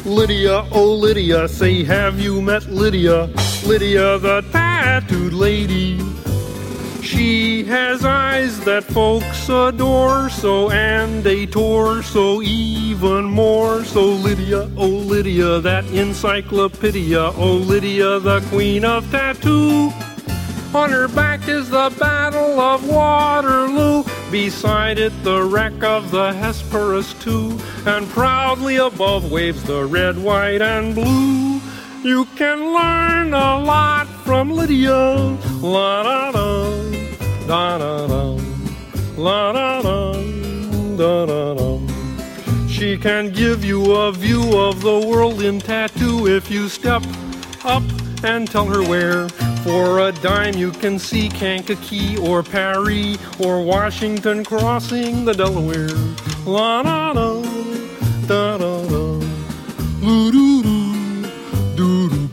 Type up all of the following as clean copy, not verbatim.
Lydia, oh Lydia, say have you met Lydia? Lydia the tattooed lady. She has eyes that folks adore so, and a torso even more. So Lydia, oh Lydia, that encyclopedia. Oh Lydia, the queen of tattoo. On her back is the Battle of Waterloo. Beside it the wreck of the Hesperus too. And proudly above waves the red, white, and blue. You can learn a lot from Lydia. La da da, da da da, la da da, da da da. She can give you a view of the world in tattoo if you step up and tell her where. For a dime you can see Kankakee or Paris or Washington crossing the Delaware. La da da, da da da, doo doo doo, doo doo.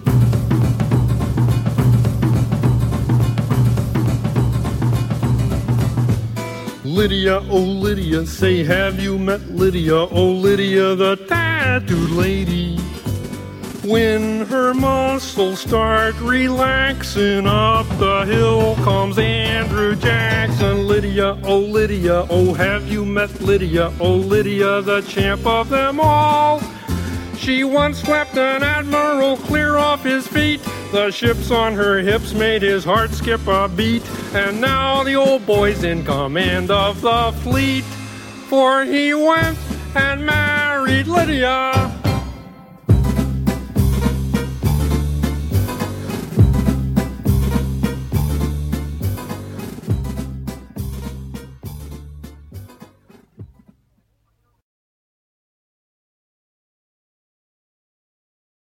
Lydia, oh Lydia, say have you met Lydia? Oh Lydia, the tattooed lady. When her muscles start relaxing, up the hill comes Andrew Jackson. Lydia, oh have you met Lydia? Oh Lydia, the champ of them all. She once swept an admiral clear off his feet. The ships on her hips made his heart skip a beat. And now the old boy's in command of the fleet, for he went and married Lydia.